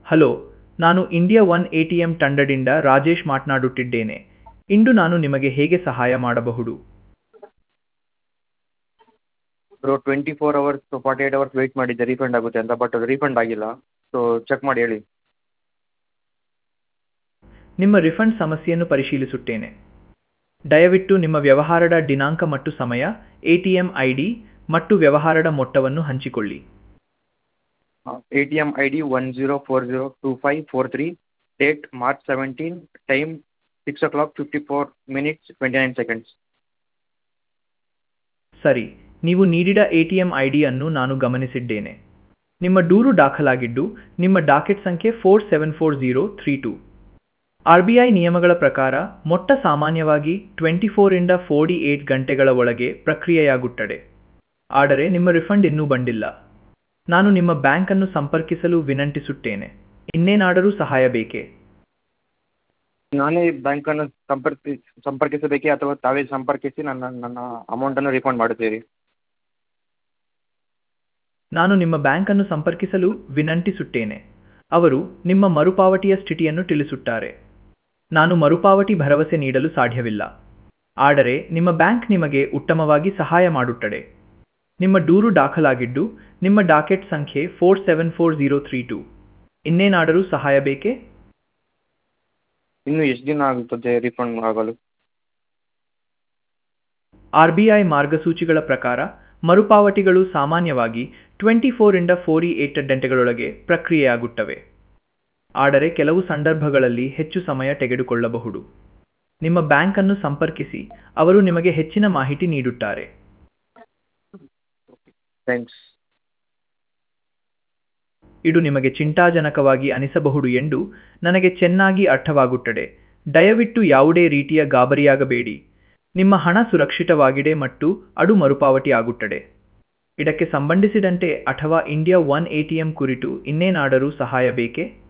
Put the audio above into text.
Hello, ನಾನು India one ATM ತಂಡದಿಂದ ರಾಜೇಶ್ ಮಾತನಾಡುತ್ತಿದ್ದೇನೆ. ಇಂದು ನಾನು ನಿಮಗೆ ಹೇಗೆ ಸಹಾಯ ಮಾಡಬಹುದು? ಬ್ರೋ 24 ಅವರ್ಸ್ 48 ಅವರ್ಸ್ ವೆಯ್ಟ್ ಮಾಡಿದ್ದೆ ರೀಫಂಡ್ ಆಗುತ್ತೆ ಅಂತ, ಬಟ್ ಅದು ರೀಫಂಡ್ ಆಗಿಲ್ಲ. ಸೊ ಚೆಕ್ ಮಾಡಿ ಹೇಳಿ. ನಿಮ್ಮ ರಿಫಂಡ್ ಸಮಸ್ಯೆಯನ್ನು ಪರಿಶೀಲಿಸುತ್ತೇನೆ. ದಯವಿಟ್ಟು ನಿಮ್ಮ ವ್ಯವಹಾರದ ದಿನಾಂಕ ಮತ್ತು ಸಮಯ, ಎಟಿಎಂ ಐಡಿ ಮತ್ತು ವ್ಯವಹಾರದ ಮೊತ್ತವನ್ನು ಹಂಚಿಕೊಳ್ಳಿ. ATM ID 10402543, date March 17, time 6:54 ಸರಿ, ನೀವು ನೀಡಿದ ಎಟಿಎಂ ಐಡಿಯನ್ನು ನಾನು ಗಮನಿಸಿದ್ದೇನೆ. ನಿಮ್ಮ ದೂರು ದಾಖಲಾಗಿದ್ದು, ನಿಮ್ಮ ಡಾಕೆಟ್ ಸಂಖ್ಯೆ 474032. RBI ನಿಯಮಗಳ ಪ್ರಕಾರ ಮೊತ್ತ ಸಾಮಾನ್ಯವಾಗಿ 24 ರಿಂದ 48 ಗಂಟೆಗಳ ಒಳಗೆ ಪ್ರಕ್ರಿಯೆಯಾಗುತ್ತದೆ. ಆದರೆ ನಿಮ್ಮ ರಿಫಂಡ್ ಇನ್ನೂ ಬಂದಿಲ್ಲ. ನಾನು ನಿಮ್ಮ ಬ್ಯಾಂಕ್ ಅನ್ನು ಸಂಪರ್ಕಿಸಲು ವಿನಂತಿಸುತ್ತೇನೆ. ಇನ್ನೇನಾದರೂ ಸಹಾಯ ಬೇಕೇ? ನಾನೇ ಬ್ಯಾಂಕನ್ನು ಸಂಪರ್ಕಿಸಬೇಕೇ ಅಥವಾ ತಾವೇ ಸಂಪರ್ಕಿಸಿ ನನ್ನ ಅಮೌಂಟನ್ನು ರೀಫಂಡ್ ಮಾಡುತ್ತೀರಿ? ನಾನು ನಿಮ್ಮ ಬ್ಯಾಂಕ್ ಅನ್ನು ಸಂಪರ್ಕಿಸಲು ವಿನಂತಿಸುತ್ತೇನೆ. ಅವರು ನಿಮ್ಮ ಮರುಪಾವತಿಯ ಸ್ಥಿತಿಯನ್ನು ತಿಳಿಸುತ್ತಾರೆ. ನಾನು ಮರುಪಾವತಿ ಭರವಸೆ ನೀಡಲು ಸಾಧ್ಯವಿಲ್ಲ. ಆದರೆ ನಿಮ್ಮ ಬ್ಯಾಂಕ್ ನಿಮಗೆ ಉತ್ತಮವಾಗಿ ಸಹಾಯ ಮಾಡುತ್ತದೆ. ನಿಮ್ಮ ದೂರು ದಾಖಲಾಗಿದ್ದು, ನಿಮ್ಮ ಡಾಕೆಟ್ ಸಂಖ್ಯೆ 474032. ಇನ್ನೇನಾದರೂ ಸಹಾಯ ಬೇಕೇ? ಇನ್ನು ಎಷ್ಟು ದಿನ ಆಗುತ್ತದೆ ರೀಫಂಡ್ ಆಗಲು? RBI ಮಾರ್ಗಸೂಚಿಗಳ ಪ್ರಕಾರ ಮರುಪಾವತಿಗಳು ಸಾಮಾನ್ಯವಾಗಿ 24 ರಿಂದ 48 ಗಂಟೆಗಳೊಳಗೆ ಪ್ರಕ್ರಿಯೆಯಾಗುತ್ತವೆ. ಆದರೆ ಕೆಲವು ಸಂದರ್ಭಗಳಲ್ಲಿ ಹೆಚ್ಚು ಸಮಯ ತೆಗೆದುಕೊಳ್ಳಬಹುದು. ನಿಮ್ಮ ಬ್ಯಾಂಕ್ ಅನ್ನು ಸಂಪರ್ಕಿಸಿ, ಅವರು ನಿಮಗೆ ಹೆಚ್ಚಿನ ಮಾಹಿತಿ ನೀಡುತ್ತಾರೆ. ಥ್ಯಾಂಕ್ಸ್. ಇದು ನಿಮಗೆ ಚಿಂತಾಜನಕವಾಗಿ ಅನಿಸಬಹುದು ಎಂದು ನನಗೆ ಚೆನ್ನಾಗಿ ಅರ್ಥವಾಗುತ್ತದೆ. ದಯವಿಟ್ಟು ಯಾವುದೇ ರೀತಿಯ ಗಾಬರಿಯಾಗಬೇಡಿ. ನಿಮ್ಮ ಹಣ ಸುರಕ್ಷಿತವಾಗಿದೆ ಮತ್ತು ಅದು ಮರುಪಾವತಿ ಆಗುತ್ತದೆ. ಇದಕ್ಕೆ ಸಂಬಂಧಿಸಿದಂತೆ ಅಥವಾ ಇಂಡಿಯಾ ಒನ್ ಎಟಿಎಂ ಕುರಿತು ಇನ್ನೇನಾದರೂ ಸಹಾಯ ಬೇಕೇ?